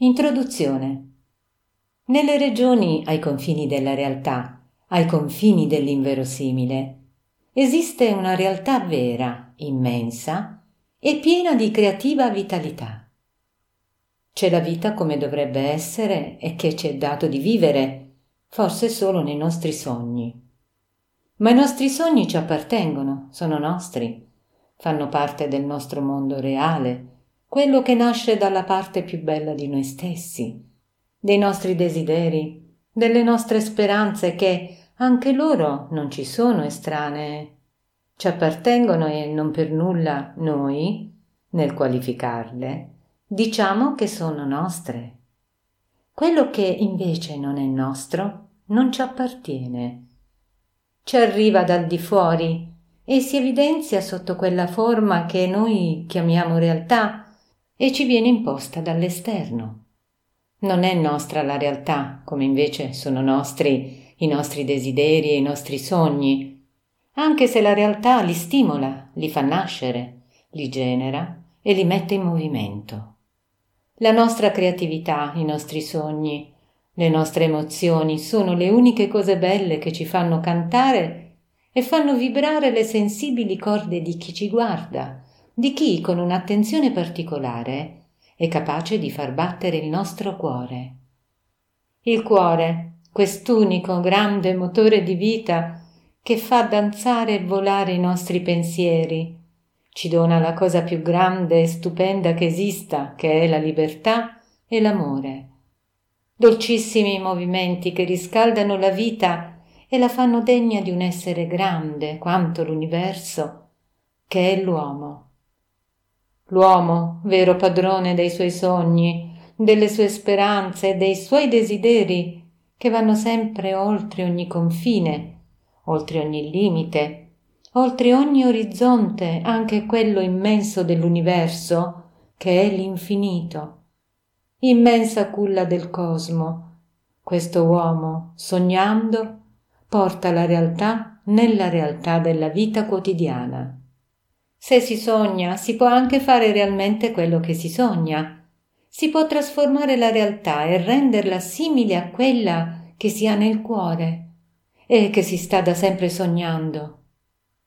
Introduzione. Nelle regioni ai confini della realtà, ai confini dell'inverosimile, esiste una realtà vera, immensa e piena di creativa vitalità. C'è la vita come dovrebbe essere e che ci è dato di vivere, forse solo nei nostri sogni. Ma i nostri sogni ci appartengono, sono nostri, fanno parte del nostro mondo reale, quello che nasce dalla parte più bella di noi stessi, dei nostri desideri, delle nostre speranze che anche loro non ci sono estranee. Ci appartengono e non per nulla noi, nel qualificarle, diciamo che sono nostre. Quello che invece non è nostro non ci appartiene. Ci arriva dal di fuori e si evidenzia sotto quella forma che noi chiamiamo realtà e ci viene imposta dall'esterno. Non è nostra la realtà, come invece sono nostri i nostri desideri e i nostri sogni, anche se la realtà li stimola, li fa nascere, li genera e li mette in movimento. La nostra creatività, i nostri sogni, le nostre emozioni sono le uniche cose belle che ci fanno cantare e fanno vibrare le sensibili corde di chi ci guarda, di chi con un'attenzione particolare è capace di far battere il nostro cuore. Il cuore, quest'unico grande motore di vita che fa danzare e volare i nostri pensieri, ci dona la cosa più grande e stupenda che esista, che è la libertà e l'amore. Dolcissimi movimenti che riscaldano la vita e la fanno degna di un essere grande quanto l'universo, che è l'uomo. L'uomo, vero padrone dei suoi sogni, delle sue speranze e dei suoi desideri, che vanno sempre oltre ogni confine, oltre ogni limite, oltre ogni orizzonte, anche quello immenso dell'universo, che è l'infinito. Immensa culla del cosmo, questo uomo, sognando, porta la realtà nella realtà della vita quotidiana. Se si sogna, si può anche fare realmente quello che si sogna. Si può trasformare la realtà e renderla simile a quella che si ha nel cuore e che si sta da sempre sognando.